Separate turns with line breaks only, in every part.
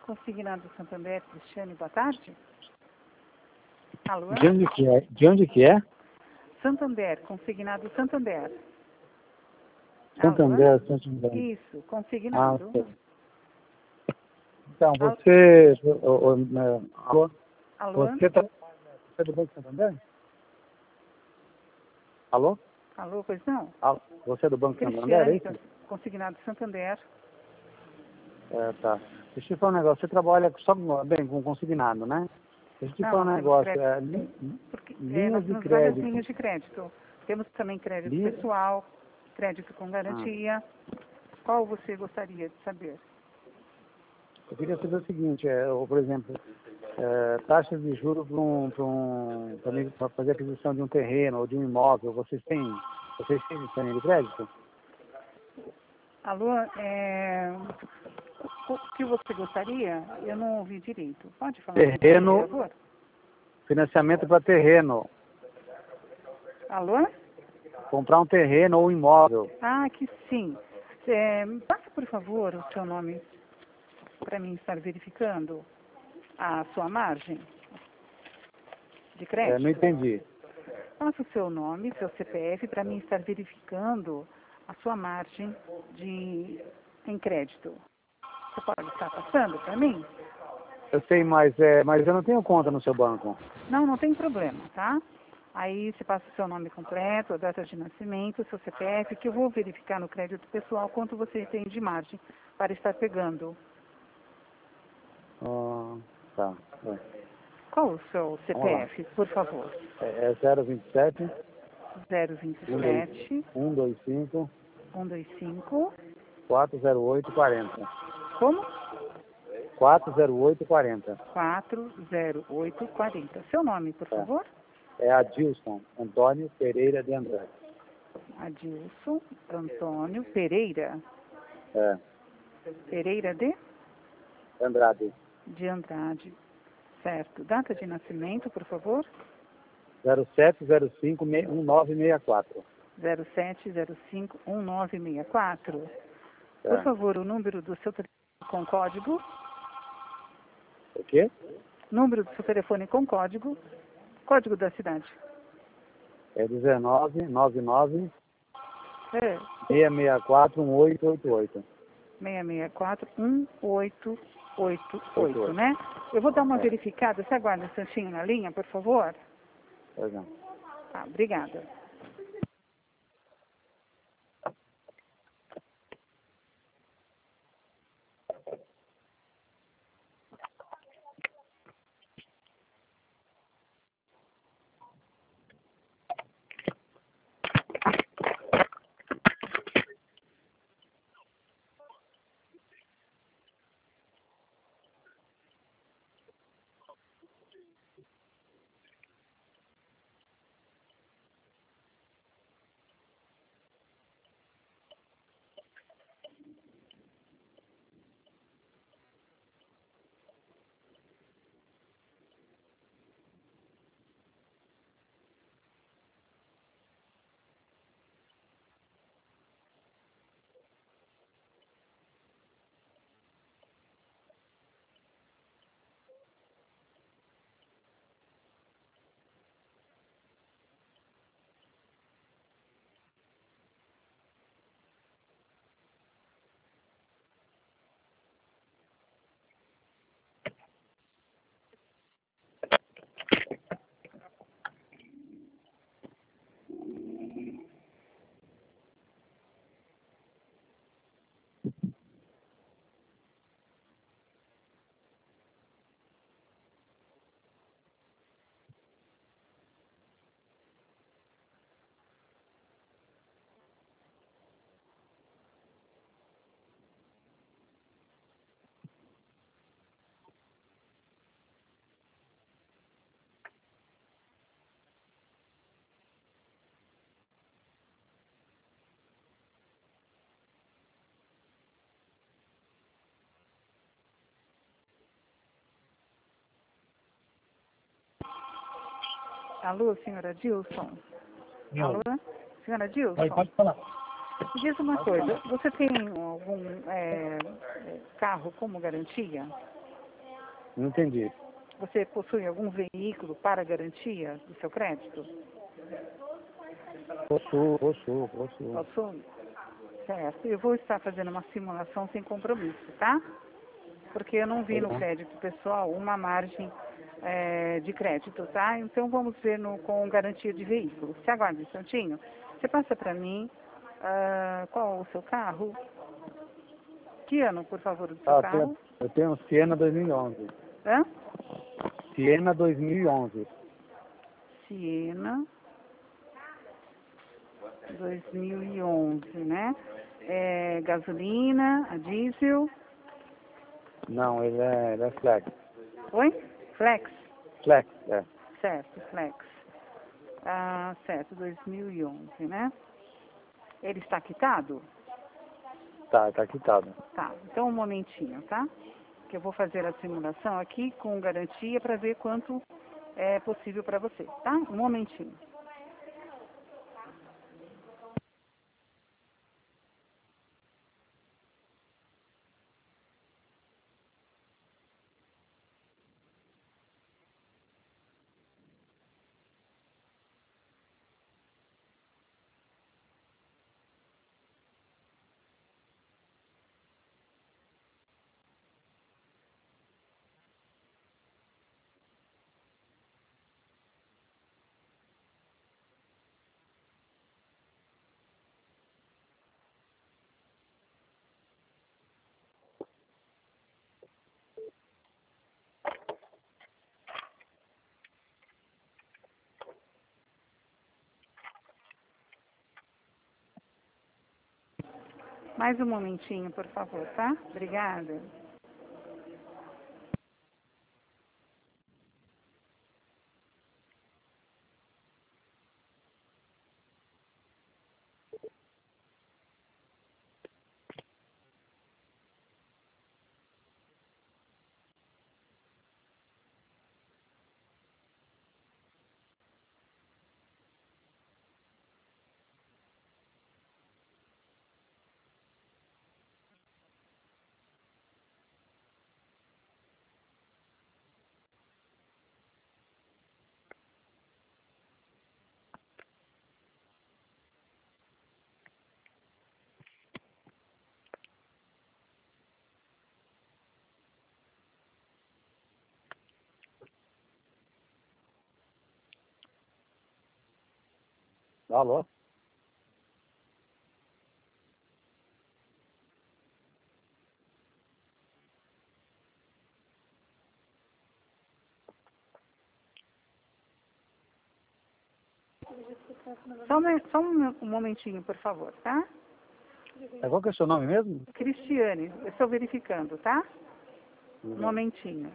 Consignado Santander, Cristiane, boa tarde. Alô?
De onde que é? De onde que é?
Santander, consignado Santander.
Santander,
Alô?
Santander.
Isso, consignado.
Tá. Então, você... Alô?
Alô?
Você é do Banco Santander? Alô?
Alô, pois não?
Você é do Banco Santander, é
Cristiane,
isso?
consignado Santander.
Tá. Deixa eu te falar um negócio. Você trabalha só com consignado, né? Deixa eu te falar um
Não,
negócio.
porque
Linhas
nós
de
temos várias
crédito.
linhas de crédito. Temos também crédito
Linha-
pessoal, crédito com garantia. Qual você gostaria de saber?
Eu queria saber o seguinte, por exemplo, taxas de juros para fazer aquisição de um terreno ou de um imóvel, vocês têm linha de crédito?
Alô, o que você gostaria? Eu não ouvi direito. Pode falar,
Terreno,
por favor?
financiamento para terreno,
Alô?
comprar um terreno ou um imóvel.
Ah, que sim. Passa, por favor, o seu nome para mim estar verificando a sua margem de crédito.
Não entendi.
Passa o seu nome, seu CPF, para mim estar verificando a sua margem em crédito. Você pode estar passando para mim?
Eu sei, mas eu não tenho conta no seu banco.
Não, não tem problema, tá? Aí você passa o seu nome completo, a data de nascimento, seu CPF, que eu vou verificar no crédito pessoal quanto você tem de margem para estar pegando.
Tá.
Qual o seu CPF, por favor?
É 027
027
125
125.
40840.
Como?
40840.
40840. Seu nome, por favor?
É Adilson Antônio Pereira de Andrade.
Adilson Antônio Pereira. Pereira de?
Andrade.
De Andrade. Certo. Data de nascimento, por favor?
0705-1964.
0705-1964. Por favor, o número do seu telefone com código.
O quê?
Número do seu telefone com código. Código da cidade.
É 1999
É.
664 1888.
664 1888, né? Eu vou dar uma verificada. Você aguarda um instantinho na linha, por favor?
Pois não.
Tá, obrigada. Alô, senhora Dilson? Alô? Senhora Dilson?
Pode falar.
Me diz uma coisa, você tem algum carro como garantia?
Não entendi.
Você possui algum veículo para garantia do seu crédito?
Possuo.
Possui? Certo. Eu vou estar fazendo uma simulação sem compromisso, tá? Porque eu não vi no crédito pessoal uma margem de crédito, tá? Então vamos ver com garantia de veículo. Se aguarda um instantinho. Você passa para mim qual o seu carro? Que ano, por favor, do seu carro?
Eu tenho um Siena 2011.
Hã?
Siena 2011.
Siena 2011, né? É gasolina, a diesel.
Não, ele é flex.
Oi? Flex.
Flex, é.
Certo, flex. Certo, 2011, né? Ele está quitado?
Tá quitado.
Tá, então um momentinho, tá? Que eu vou fazer a simulação aqui com garantia para ver quanto é possível para você, tá? Um momentinho. Mais um momentinho, por favor, tá? Obrigada.
Alô?
Só um momentinho, por favor, tá?
Qual que é o seu nome mesmo?
Cristiane, eu estou verificando, tá? Um momentinho.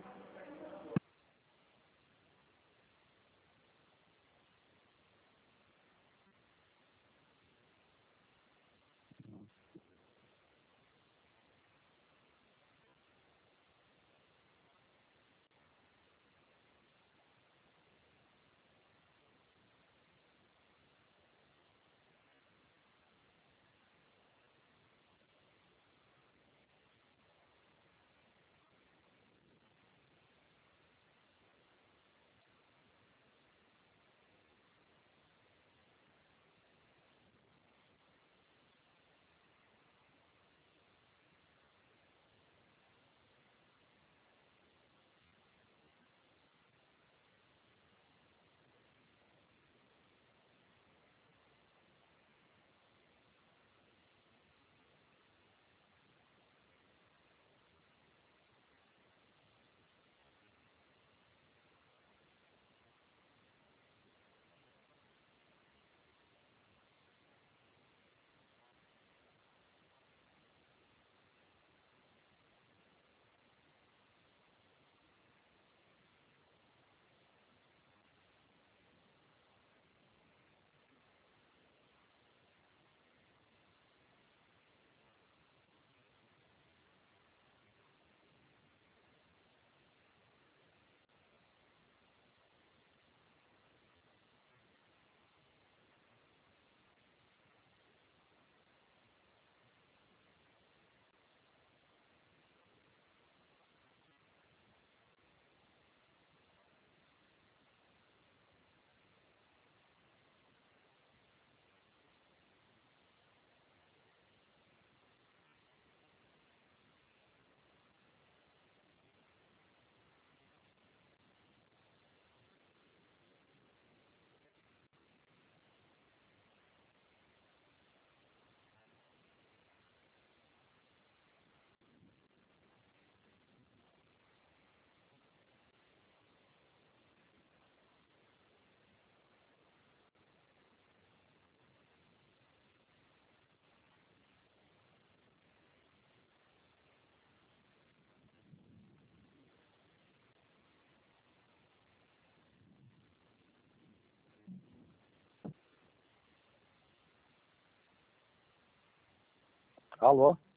Alô?